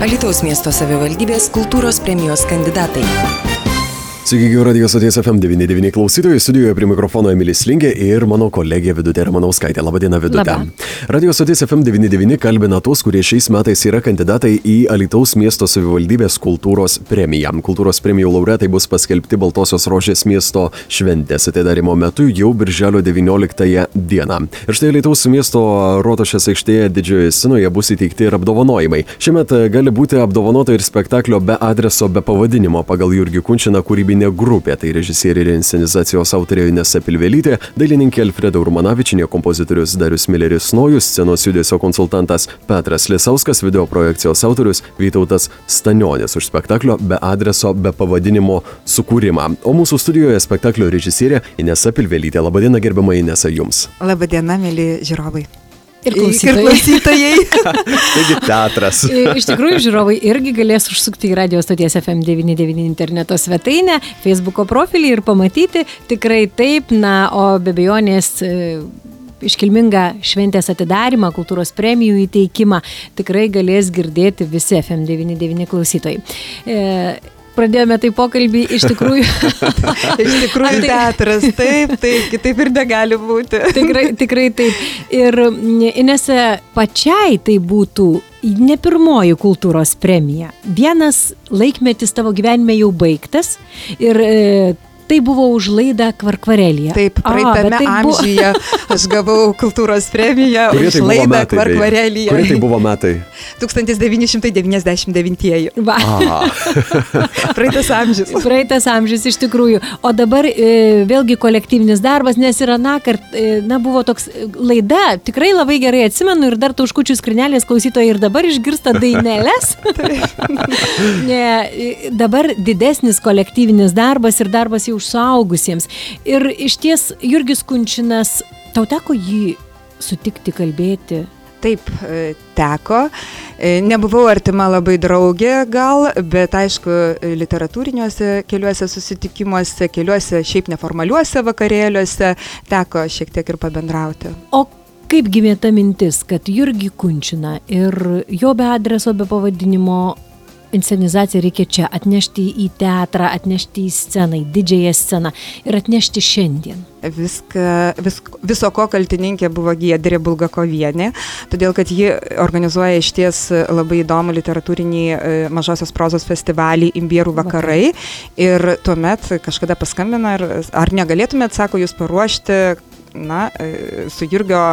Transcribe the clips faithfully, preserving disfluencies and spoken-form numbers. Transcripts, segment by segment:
Alytaus miesto savivaldybės kultūros premijos kandidatai. Sveiki, gyvi Radio stoties F M devyni devyni klausytojai, studijoje prie mikrofono Emilis Lingė ir mano kolegė Vidutė Ramanauskaitė. Labadiena, Vidutė. Labą. Radio stoties F M devyni devyni kalbina tos, kurie šiais metais yra kandidatai į Alytaus miesto savivaldybės kultūros premiją. Kultūros premijų laureatai bus paskelbti Baltosios Rožės miesto šventės atidarymo metu jau birželio devynioliktąją dieną. Ir štai Alytaus miesto Rotušės aikštėje didžiojoje scenoje bus įteikti ir apdovanojimai. Šiemet gali būti apdovanota ir spektaklio Be adreso, be pavadinimo pagal Jurgį Kunčiną kūrybinį grupė, tai režisierė ir inscenizacijos autorė Inesa Pilvelytė, dailininkė Alfreda Urmanavičienė, kompozitorius Darius Mileris Nojus, scenos judesio konsultantas Petras Lisauskas, video projekcijos autorius Vytautas Stanionis už spektaklio Be adreso, be pavadinimo sukūrimą. O mūsų studijoje spektaklio režisierė Inesa Pilvelytė. Labadiena, gerbiama Inesa, jums. Labadiena, mėly žiūrovai. Ir klausytojai. Ir klausytojai. Taigi teatras. Iš tikrųjų, žiūrovai irgi galės užsukti į radio stoties F M devyni devyni interneto svetainę, Facebooko profilį ir pamatyti tikrai taip, na, o be abejonės iškilmingą šventės atidarymą, kultūros premijų įteikimą tikrai galės girdėti visi F M devyni devyni klausytojai. E, Pradėjome tai pokalbį, iš tikrųjų. Iš tikrųjų teatras, taip, taip, kitaip ir negali būti. Tikrai, tikrai taip. Ir Inesa, pačiai tai būtų ne pirmoji kultūros premija. Vienas laikmetis tavo gyvenime jau baigtas ir e, tai buvo už laidą Kvarkvarelėje. Taip, praeitame tai amžiuje buvo... aš gavau kultūros premiją už tai laidą Kvarkvarelėje. Kurie tai buvo metai? tūkstantis devyni šimtai devyniasdešimt devintieji. Va. Praeitas amžius. Praeitas amžius, iš tikrųjų. O dabar e, vėlgi kolektyvinis darbas, nes yra nakart, e, na, buvo toks laida, tikrai labai gerai atsimenu ir dar Tauškučių skrinelės klausytojai ir dabar išgirsta dainelės. ne, dabar didesnis kolektyvinis darbas ir darbas jau už suaugusiems. Ir iš ties Jurgis Kunčinas, tau teko jį sutikti, kalbėti? Taip, teko. Nebuvau artima labai draugė gal, bet aišku, literatūriniuose keliuose susitikimuose, keliuose šiaip neformaliuose vakarėliuose teko šiek tiek ir pabendrauti. O kaip gimė ta mintis, kad Jurgį Kunčiną ir jo Be adreso, be pavadinimo inscenizaciją reikia čia atnešti į teatrą, atnešti į sceną, į didžiąją sceną ir atnešti šiandien? Viską, vis, viso ko kaltininkė buvo Giedrė Bulgakovienė, todėl kad ji organizuoja išties labai įdomų literatūrinį mažosios prozos festivalį Imbierų vakarai. Ir tuomet kažkada paskambino ir ar negalėtumėt, sako, jūs paruošti, na, su Jurgio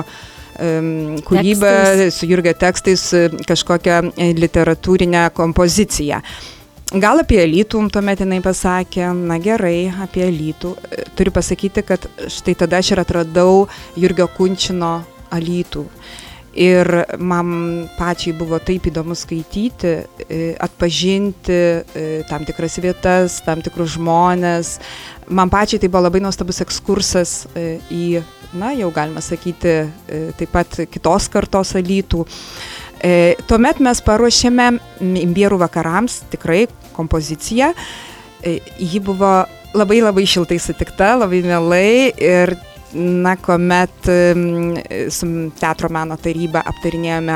kūrybą, tekstais. Su Jurgio tekstais kažkokią literatūrinę kompoziciją. Gal apie Alytų, tuomet jinai pasakė, na gerai, apie Alytų. Turiu pasakyti, kad štai tada aš ir atradau Jurgio Kunčino Alytų. Ir man pačiai buvo taip įdomu skaityti, atpažinti tam tikras vietas, tam tikrus žmones. Man pačiai tai buvo labai nuostabus ekskursas į, na, jau galima sakyti, taip pat kitos kartos Alytų. E, tuomet mes paruošėme Imbierų vakarams tikrai kompoziciją. E, ji buvo labai labai šiltai sutikta, labai mielai ir, na, kuomet su Teatro meno taryba aptarinėjome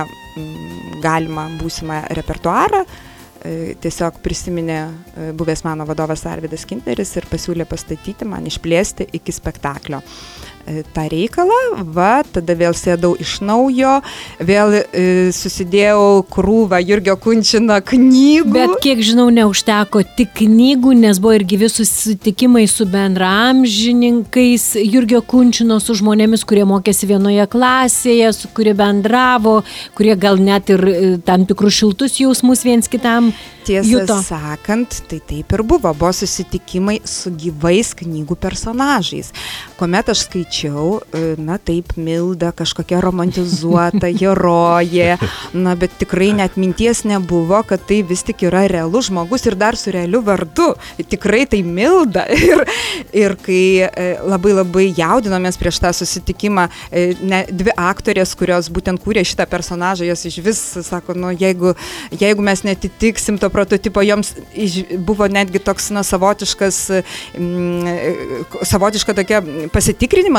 galimą būsimą repertuarą, tiesiog prisiminė buvęs mano vadovas Arvydas Kintneris ir pasiūlė pastatyti man, išplėsti iki spektaklio tą reikalą. Va, tada vėl sėdau iš naujo, vėl e, susidėjau krūvą Jurgio Kunčino knygų. Bet kiek žinau, neužteko tik knygų, nes buvo ir gyvi susitikimai su bendraamžininkais Jurgio Kunčino, su žmonėmis, kurie mokėsi vienoje klasėje, su kurie bendravo, kurie gal net ir tam tikrus šiltus jausmus viens kitam Tiesą juto. sakant, tai taip ir buvo. Buvo susitikimai su gyvais knygų personažais. Kuomet aš skaičiau, na taip, Milda, kažkokia romantizuota herojė, na bet tikrai net minties nebuvo, kad tai vis tik yra realus žmogus ir dar su realiu vardu. Tikrai tai Milda. Ir, ir kai labai labai jaudinomės prieš tą susitikimą, ne, dvi aktorės, kurios būtent kūrė šitą personažą, jos iš vis sako, nu jeigu, jeigu mes netitiksim to prototipo, joms buvo netgi toks, na, savotiškas, m, savotiška tokia pasitikrinimas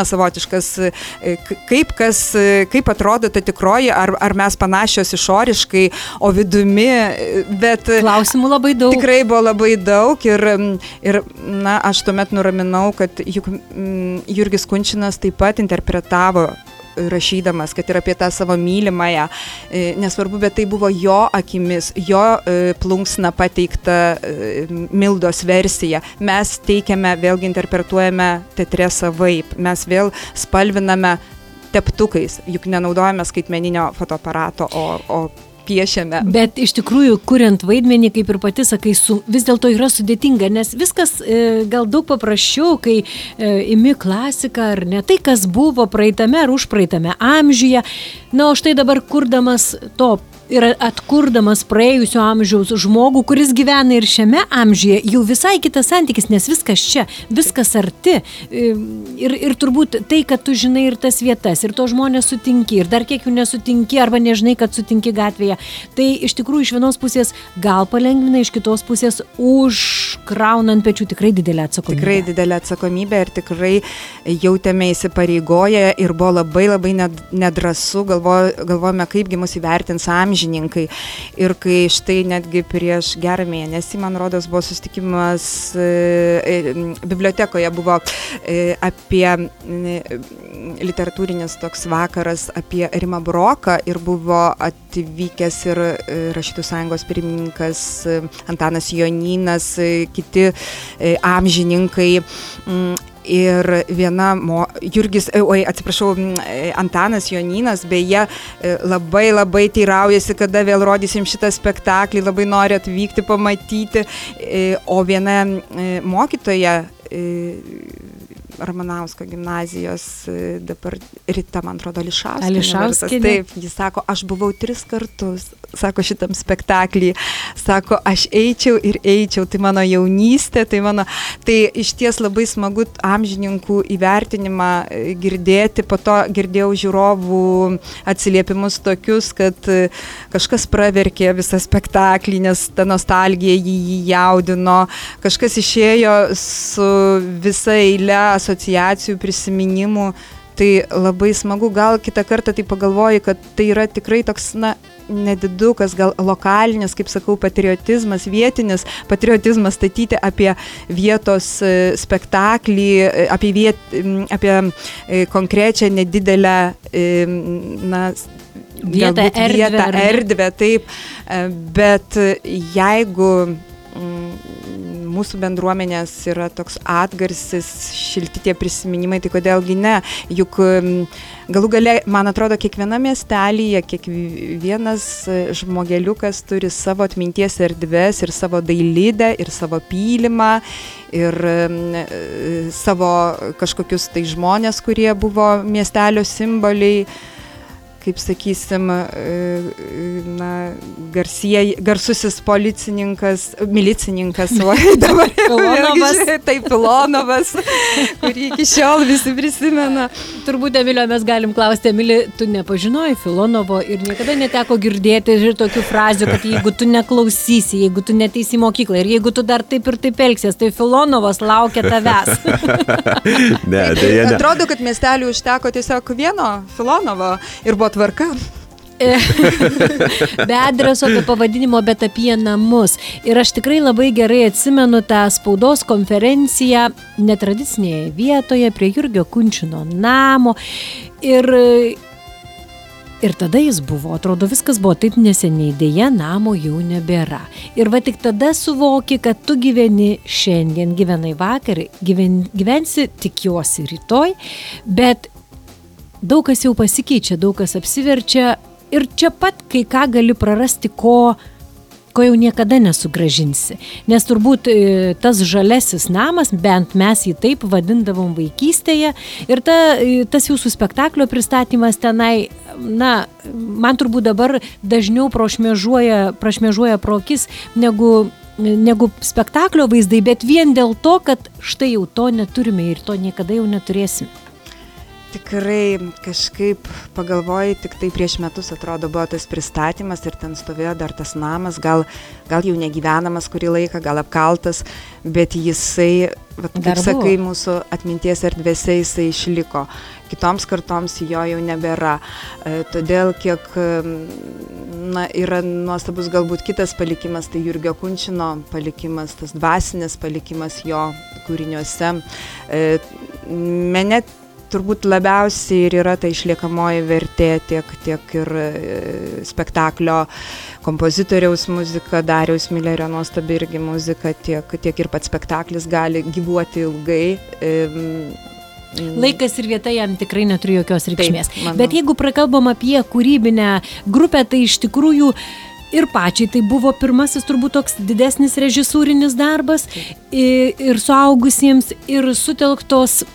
žaidimas savotiškas, kaip, kas, kaip atrodo ta tikroji, ar, ar mes panašios išoriškai, o vidumi, bet... Klausimų labai daug. Tikrai buvo labai daug ir, ir na, aš tuomet nuraminau, kad juk m, Jurgis Kunčinas taip pat interpretavo rašydamas, kad ir apie tą savo mylimąją, nesvarbu, bet tai buvo jo akimis, jo plunksna pateikta Mildos versija. Mes teikiame, vėlgi interpretuojame teatre savaip, mes vėl spalviname teptukais, juk nenaudojame skaitmeninio fotoaparato, o, o piešiame. Bet iš tikrųjų, kuriant vaidmenį, kaip ir pati sakai, su, vis dėlto yra sudėtinga, nes viskas e, gal daug paprasčiau, kai e, imi klasiką ar ne tai, kas buvo praeitame ar užpraeitame amžiuje. Na, o štai dabar kurdamas to ir atkurdamas praėjusio amžiaus žmogų, kuris gyvena ir šiame amžiuje, jau visai kitas santykis, nes viskas čia, viskas arti. Ir, ir turbūt tai, kad tu žinai ir tas vietas, ir to žmonės sutinki, ir dar kiek jų nesutinki, arba nežinai, kad sutinki gatvėje. Tai iš tikrųjų iš vienos pusės gal palengvina, iš kitos pusės užkraunant pečių tikrai didelę atsakomybę. Tikrai didelę atsakomybę ir tikrai jautėme įsipareigoję ir buvo labai labai nedrąsu, galvo, galvojame, kaipgi mus įvertins amžiai. Ir kai štai netgi prieš gerą mėnesį, man rodos, buvo susitikimas e, bibliotekoje, buvo e, apie e, literatūrinis toks vakaras apie Rimą Buroką ir buvo atvykęs ir e, Rašytojų sąjungos pirmininkas e, Antanas Jonynas, e, kiti e, amžininkai. M, Ir viena, mo, Jurgis, oi, atsiprašau, Antanas Jonynas, beje, labai labai teiraujasi, kada vėl rodysim šitą spektaklį, labai nori atvykti, pamatyti, o viena mokytoja, Ramanausko gimnazijos, dabar Rita, man atrodo, Ališauskienė. Ališauskienė. Taip, jis sako, aš buvau tris kartus, sako, šitam spektaklį, sako, aš eičiau ir eičiau, tai mano jaunystė, tai mano, tai iš ties labai smagu amžininkų įvertinimą girdėti, po to girdėjau žiūrovų atsiliepimus tokius, kad kažkas praverkė visą spektaklį, nes ta nostalgija jį, jį jaudino, kažkas išėjo su visa eile asociacijų, prisiminimų, tai labai smagu, gal kitą kartą tai pagalvoju, kad tai yra tikrai toks, na, nedidukas, gal lokalinis, kaip sakau, patriotizmas, vietinis patriotizmas, statyti apie vietos spektaklį, apie, viet, apie konkrečią nedidelę, na, vietą, erdvę, vietą, erdvę, taip, bet jeigu mūsų bendruomenės yra toks atgarsis, šilti tie prisiminimai, tai kodėlgi ne, juk galų gale, man atrodo, kiekviena miestelyje, kiekvienas žmogeliukas turi savo atminties erdves ir savo dailidę, ir savo pylimą, ir savo kažkokius tai žmonės, kurie buvo miestelio simboliai, kaip sakysim, na, garsieji, garsusis policininkas, milicininkas, o dabar Filonovas. Taip, Filonovas, kurį iki šiol visi prisimena. Turbūt, Emilio, mes galim klausti, Emilį, tu nepažinojai Filonovo ir niekada neteko girdėti ir tokių frazių, kad jeigu tu neklausysi, jeigu tu neteisi į mokyklą ir jeigu tu dar taip ir taip elgsies, tai Filonovas laukia tavęs. Ne, dėja, ne. Atrodo, kad miestelių užteko tiesiog vieno Filonovo ir buvo tvarka. Be adreso, be pavadinimo, bet apie namus. Ir aš tikrai labai gerai atsimenu tą spaudos konferenciją netradicinėje vietoje prie Jurgio Kunčino namo. Ir, ir tada jis buvo, atrodo, viskas buvo taip neseniai, dėja namo jau nebėra. Ir va tik tada suvoki, kad tu gyveni šiandien, gyvenai vakar, gyven, gyvensi tikiuosi rytoj, bet daug kas jau pasikeičia, daug kas apsiverčia ir čia pat kai ką gali prarasti, ko, ko jau niekada nesugrąžinsi. Nes turbūt tas žalesis namas, bent mes jį taip vadindavom vaikystėje, ir ta, tas jūsų spektaklio pristatymas tenai, na, man turbūt dabar dažniau prašmėžuoja, prašmėžuoja pro akis negu negu spektaklio vaizdai, bet vien dėl to, kad štai jau to neturime ir to niekada jau neturėsime. tikrai kažkaip pagalvoju, tik tai prieš metus atrodo buvo tas pristatymas ir ten stovėjo dar tas namas, gal, gal jau negyvenamas kurį laiką, gal apkaltas, bet jisai, vat, kaip sakai, mūsų atminties erdvėse jisai išliko. Kitoms kartoms jo jau nebėra. E, todėl kiek na, yra nuostabus galbūt kitas palikimas, tai Jurgio Kunčino palikimas, tas dvasinis palikimas jo kūriniuose. E, mene turbūt labiausiai ir yra ta išliekamoji vertė tiek, tiek ir e, spektaklio kompozitoriaus muzika, Dariaus Milerio nuostabi irgi muzika, tiek, tiek ir pats spektaklis gali gyvuoti ilgai. E, Laikas ir vieta jam tikrai neturi jokios reikšmės. Taip, bet jeigu prakalbam apie kūrybinę grupę, tai iš tikrųjų ir pačiai tai buvo pirmasis turbūt toks didesnis režisūrinis darbas ir, ir suaugusiems, ir sutelktos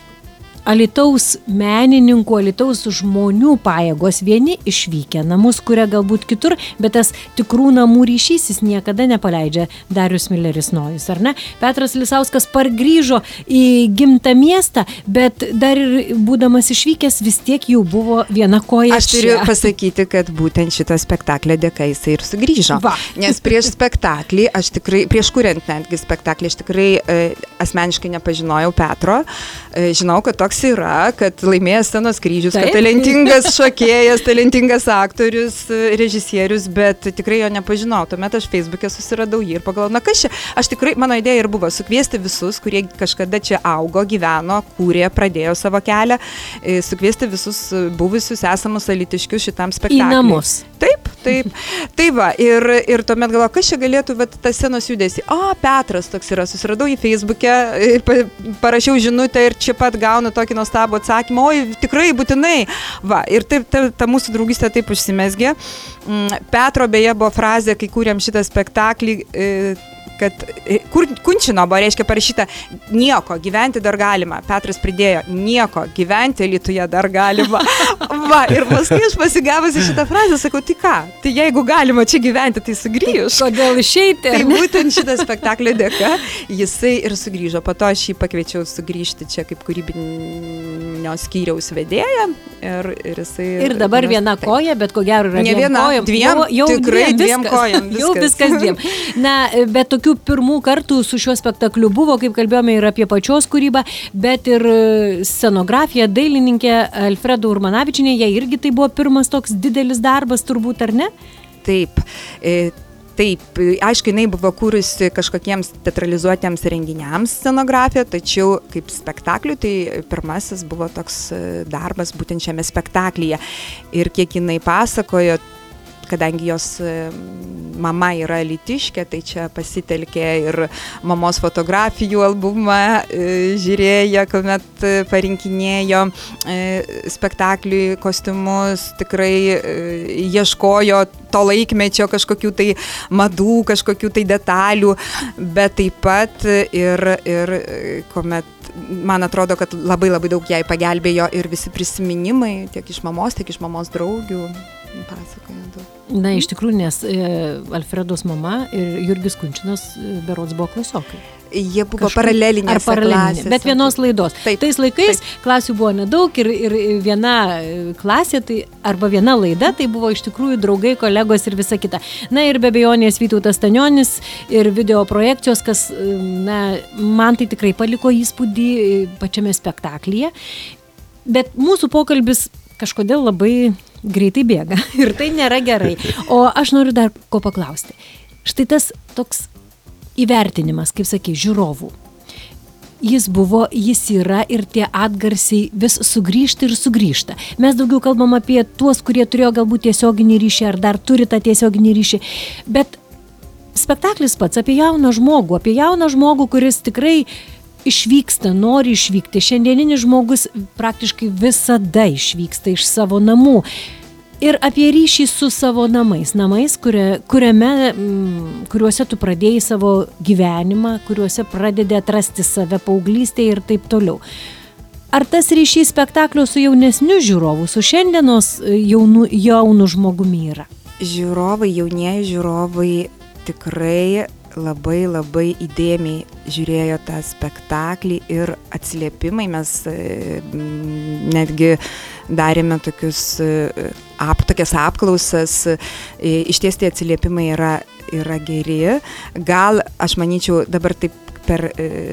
Alytaus menininkų, Alytaus žmonių pajėgos, vieni išvykę, namus kuria galbūt kitur, bet tas tikrų namų ryšys jis niekada nepaleidžia Darius Mileris Nojus, ar ne? Petras Lisauskas pargrįžo į gimtą miestą, bet dar ir būdamas išvykęs vis tiek jau buvo viena koja. Aš turiu čia pasakyti, kad būtent šito spektaklio dėka jisai ir sugrįžo. Va. Nes prieš spektaklį, aš tikrai, prieš kuriant netgi spektaklį, aš tikrai e, asmeniškai nepažinojau Petro. E, žinau, kad toks yra, kad laimėjęs Scenos kryžius, kad talentingas šokėjas, talentingas aktorius, režisierius, bet tikrai jo nepažinau. Tuomet aš Facebook'e susiradau jį ir pagalvojau, na kas čia, aš tikrai, mano idėja ir buvo sukviesti visus, kurie kažkada čia augo, gyveno, kūrė, pradėjo savo kelią, sukviesti visus buvusius esamus alytiškius šitam spektakliui. Į namus. Taip, taip. Tai va, ir, ir tuomet galvoju, kas čia galėtų, bet tas Scenos judesį. O, Petras toks yra, susiradau į Facebook'e, parašiau žinutę ir čia pat gaunu tokį nuostabų atsakymą, oi, tikrai, būtinai. Va, ir taip, ta, ta mūsų draugystė taip užsimezgė. Petro beje buvo frazė, kai kūrėm šitą spektaklį, kad kur Kunčino buvo, reiškia, parašyta nieko, gyventi dar galima. Petras pridėjo, nieko, gyventi Alytuje dar galima. Va, ir paskui aš pasigavusi šitą frazę, sakau, tai ką, tai jeigu galima čia gyventi, tai sugrįž. Kodėl išeiti? Tai būtent šitą spektaklio dėka jisai ir sugrįžo. Po to aš jį pakviečiau sugrįžti čia kaip kūrybinio skyriaus vedėja. Ir, ir, jisai, ir dabar ir viena taip. Koja, bet ko gero yra ne dviem viena, kojom. Dviem, jau, jau tikrai dviem, dviem viskas, kojom. Viskas. Jau viskas dviem. Na, bet tokių pirmų kartų su šiuo spektakliu buvo, kaip kalbėjome, ir apie pačios kūrybą, bet ir scenografija, dailininkė Alfreda Urmanavičienė, jai irgi tai buvo pirmas toks didelis darbas, turbūt, ar ne? Taip. E, Taip, aišku, jinai buvo kūrusi kažkokiems teatralizuotiems renginiams scenografiją, tačiau kaip spektaklių, tai pirmasis buvo toks darbas būtent šiame spektaklyje. Ir kiek jinai pasakojo, kadangi jos mama yra alytiškė, tai čia pasitelkė ir mamos fotografijų albumą, žiūrėjo, kuomet parinkinėjo spektakliui kostiumus, tikrai ieškojo to laikmečio kažkokių tai madų, kažkokių tai detalių, bet taip pat ir, ir kuomet man atrodo, kad labai labai daug jai pagelbėjo ir visi prisiminimai, tiek iš mamos, tiek iš mamos draugių pasakojo daug. Na, iš tikrųjų, nes e, Alfredos mama ir Jurgis Kunčinas e, berods buvo klasiokai. Jie buvo Kažkaip, paralelinėse paralelinė, bet vienos laidos. Taip, Tais laikais taip. klasių buvo nedaug ir, ir viena klasė, tai, arba viena laida, tai buvo iš tikrųjų draugai, kolegos ir visa kita. Na ir be abejonės Vytautas Stanionis ir video projekcijos, kas, na, man tai tikrai paliko įspūdį pačiame spektaklyje. Bet mūsų pokalbis kažkodėl labai greitai bėga ir tai nėra gerai. O aš noriu dar ko paklausti. Štai tas toks įvertinimas, kaip sakė, žiūrovų. Jis buvo, jis yra ir tie atgarsiai vis sugrįžta ir sugrįžta. Mes daugiau kalbam apie tuos, kurie turėjo galbūt tiesioginį ryšį ar dar turi tą tiesioginį ryšį. Bet spektaklis pats apie jauną žmogų, apie jauną žmogų, kuris tikrai išvyksta, nori išvykti. Šiandieninis žmogus praktiškai visada išvyksta iš savo namų. Ir apie ryšį su savo namais. Namais, kuria, kuriame, kuriuose tu pradėjai savo gyvenimą, kuriuose pradedi atrasti save paauglystėje ir taip toliau. Ar tas ryšys spektaklio su jaunesniu žiūrovu, su šiandienos jaunu, jaunu žmogumi yra? Žiūrovai, jaunieji žiūrovai tikrai labai labai įdėmiai žiūrėjo tą spektaklį ir atsiliepimai. Mes netgi darėme tokius, ap, tokias apklausas. Iš ties tie atsiliepimai yra, yra geri. Gal, aš manyčiau, dabar taip per,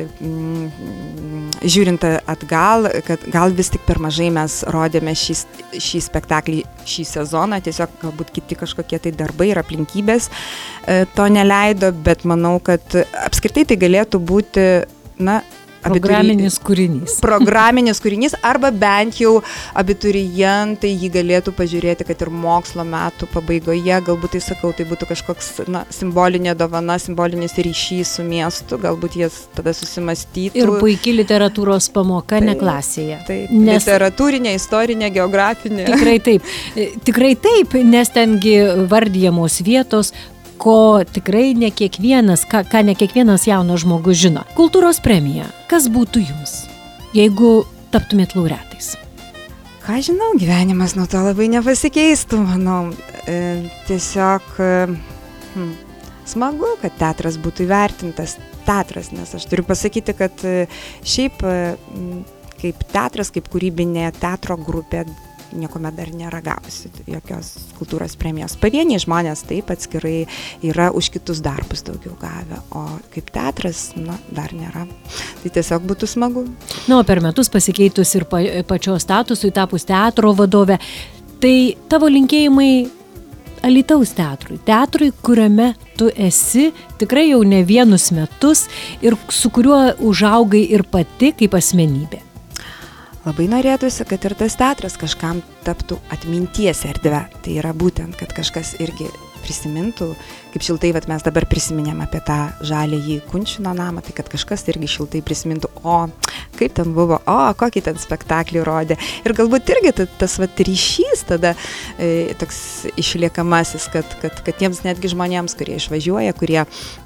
žiūrint atgal, kad gal vis tik per mažai mes rodėme šį, šį spektaklį šį sezoną, tiesiog galbūt kiti kažkokie tai darbai ir aplinkybės to neleido, bet manau, kad apskritai tai galėtų būti, na, programinis kūrinys. Programinis kūrinys, arba bent jau abiturientai jį galėtų pažiūrėti, kad ir mokslo metų pabaigoje, galbūt tai sakau, tai būtų kažkoks, na, simbolinė dovana, simbolinis ryšys su miestu, galbūt jas tada susimastytų. Ir puikiai literatūros pamoka, tai, ne klasėje. Taip, nes... literatūrinė, istorinė, geografinė. Tikrai taip, tikrai taip, nes tengi vardijamos vietos, ko tikrai ne kiekvienas, ką, ką ne kiekvienas jaunas žmogus žino. Kultūros premija. Kas būtų jums, jeigu taptumėt laureatais? Ką žinau, gyvenimas nuo to labai nepasikeistų, manau. E, tiesiog e, hm, smagu, kad teatras būtų įvertintas. Teatras, nes aš turiu pasakyti, kad e, šiaip e, kaip teatras, kaip kūrybinė teatro grupė, niekuomet dar nėra gavusi jokios kultūros premijos. Pavieniai žmonės taip atskirai yra už kitus darbus daugiau gavę, o kaip teatras, na, dar nėra. Tai tiesiog būtų smagu. Na, o per metus pasikeitus ir pa, pačios statusui, tapus teatro vadovė, tai tavo linkėjimai Alytaus teatrui, teatrui, kuriame tu esi tikrai jau ne vienus metus ir su kuriuo užaugai ir pati kaip asmenybė. Labai norėtųsi, kad ir tas teatras kažkam taptų atminties erdve. Tai yra būtent, kad kažkas irgi prisimintų, kaip šiltai, vat mes dabar prisiminėm apie tą žaliąjį Kunčino namą, tai kad kažkas irgi šiltai prisimintų, o kaip ten buvo, o kokį ten spektaklį rodė. Ir galbūt irgi tas, tas vat ryšys tada e, toks išliekamasis, kad, kad, kad tiems netgi žmonėms, kurie išvažiuoja, kurie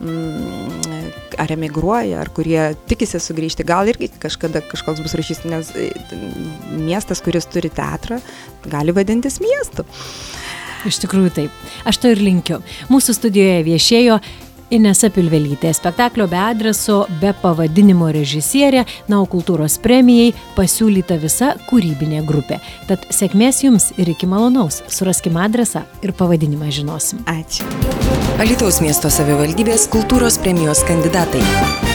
mm, ar emigruoja, ar kurie tikisi sugrįžti, gal irgi kažkada kažkoks bus ryšys, nes e, miestas, kuris turi teatrą, gali vadintis miestu. Iš tikrųjų taip. Aš to ir linkiu. Mūsų studijoje viešėjo Inesa Pilvelytė, spektaklio be adreso, be pavadinimo režisierė, na, o kultūros premijai pasiūlyta visa kūrybinė grupė. Tad sėkmės jums ir iki malonaus. Suraskim adresą ir pavadinimą žinosim. Ačiū. Alytaus miesto savivaldybės kultūros premijos kandidatai.